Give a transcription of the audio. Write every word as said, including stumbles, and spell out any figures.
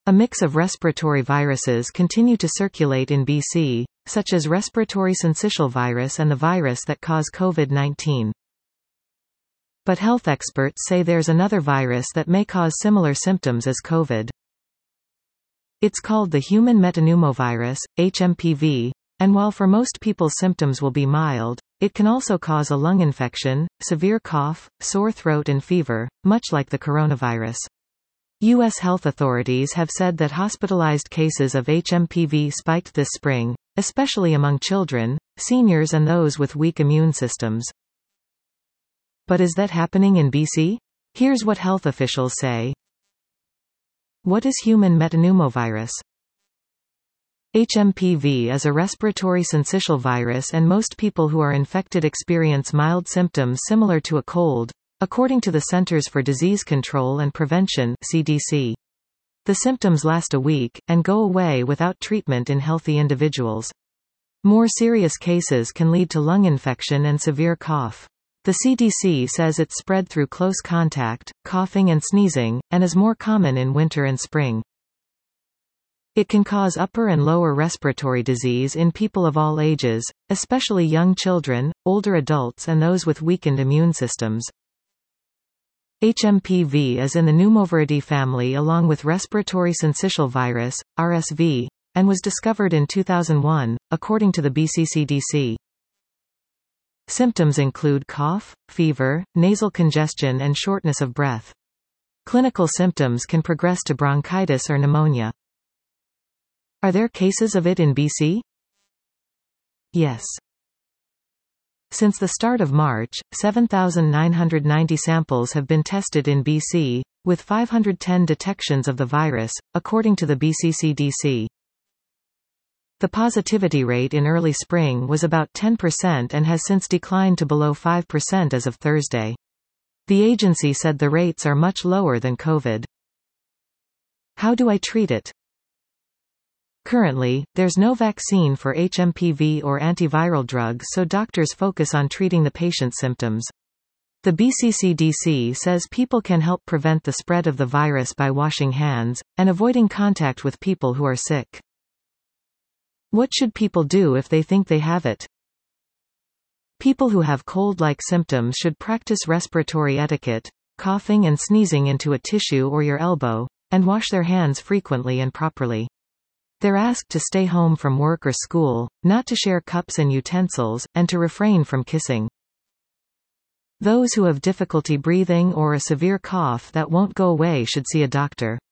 A mix of respiratory viruses continue to circulate in B C, such as respiratory syncytial virus and the virus that cause COVID nineteen. But health experts say there's another virus that may cause similar symptoms as COVID. It's called the human metapneumovirus, H M P V, and while for most people symptoms will be mild, it can also cause a lung infection, severe cough, sore throat and fever, much like the coronavirus. U S health authorities have said that hospitalized cases of H M P V spiked this spring, especially among children, seniors and those with weak immune systems. But is that happening in B C? Here's what health officials say. What is human metapneumovirus? H M P V is a respiratory syncytial virus, and most people who are infected experience mild symptoms similar to a cold, according to the Centers for Disease Control and Prevention (C D C). The symptoms last a week, and go away without treatment in healthy individuals. More serious cases can lead to lung infection and severe cough. The C D C says it's spread through close contact, coughing and sneezing, and is more common in winter and spring. It can cause upper and lower respiratory disease in people of all ages, especially young children, older adults and those with weakened immune systems. H M P V is in the Pneumoviridae family along with respiratory syncytial virus, R S V, and was discovered in two thousand one, according to the B C C D C. Symptoms include cough, fever, nasal congestion and shortness of breath. Clinical symptoms can progress to bronchitis or pneumonia. Are there cases of it in B C? Yes. Since the start of March, seven thousand nine hundred ninety samples have been tested in B C, with five hundred ten detections of the virus, according to the B C C D C. The positivity rate in early spring was about ten percent and has since declined to below five percent as of Thursday. The agency said the rates are much lower than COVID. How do I treat it? Currently, there's no vaccine for H M P V or antiviral drugs, so doctors focus on treating the patient's symptoms. The B C C D C says people can help prevent the spread of the virus by washing hands, and avoiding contact with people who are sick. What should people do if they think they have it? People who have cold-like symptoms should practice respiratory etiquette, coughing and sneezing into a tissue or your elbow, and wash their hands frequently and properly. They're asked to stay home from work or school, not to share cups and utensils, and to refrain from kissing. Those who have difficulty breathing or a severe cough that won't go away should see a doctor.